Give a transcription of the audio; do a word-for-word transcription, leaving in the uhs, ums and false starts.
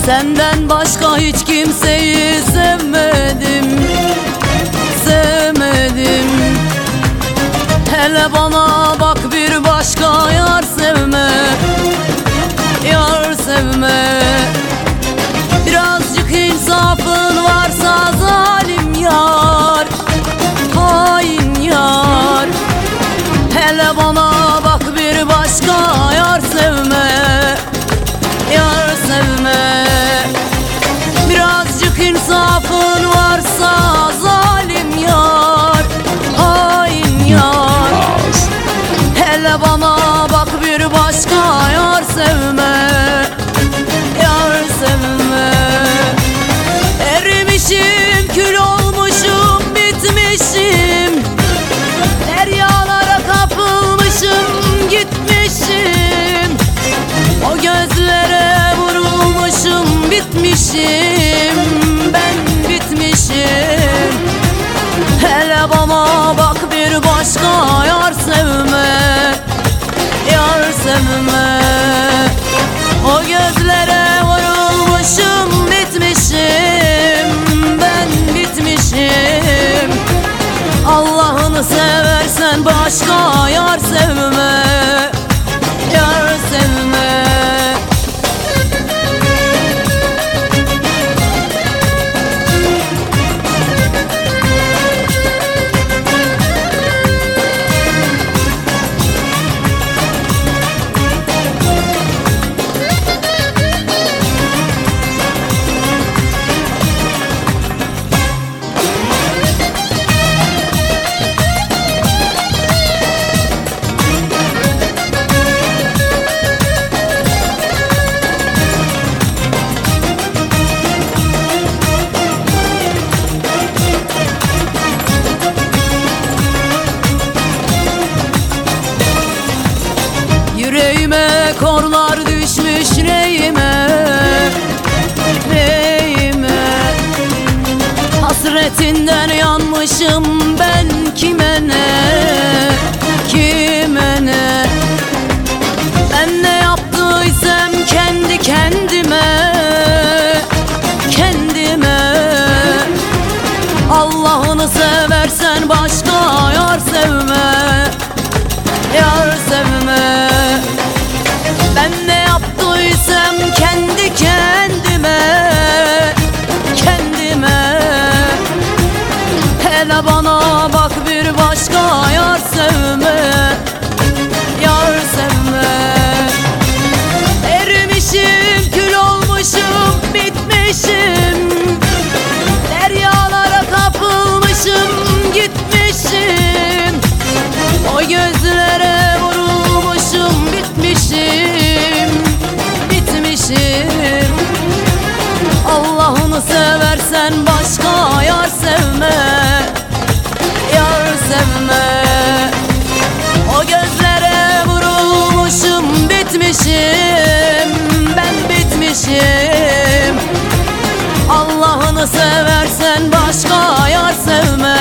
Senden başka hiç kimseyi sevmedim, sevmedim. Hele bana bak, bir başka yar sevme, yar sevme. Birazcık insafın varsa zalim yar, hain yar. Hele bana bak, bir başka yar sevme, yar sevme. Birazcık insafın varsa zalim yar, hain yar. Hele bana bak, bir başka yar sevme, yar sevme. Erimişim, kül olmuşum, bitmişim. Deryalara kapılmışım, gitmişim. O gözlere vurulmuşum, bitmişim. Ben bitmişim. Hele bana bak, bir başka yar sevme, yar sevme. O gözlere vurulmuşum, bitmişim. Ben bitmişim. Allah'ını seversen başka yar sevme, yar sevme. Yüreğime korlar düşmüş, neyime, neyime. Hasretinden yanmışım ben, kime ne, kime ne. Ben ne yaptıysam kendi kendime, kendime. Allah'ını seversen başka yar sevme, yar sevme. Ben ne yaptıysam kendi kendime, kendime. Hele bana bak, bir başka yar sevme, yar sevme. Erimişim, kül olmuşum, bitmişim. Deryalara kapılmışım, gitmişim. O gözlere vurulmuşum, bitmişim, bitmişim. Allah'ını seversen başka yar sevme, yar sevme. O gözlere vurulmuşum, bitmişim. Ben bitmişim. Allah'ını seversen başka yar sevme,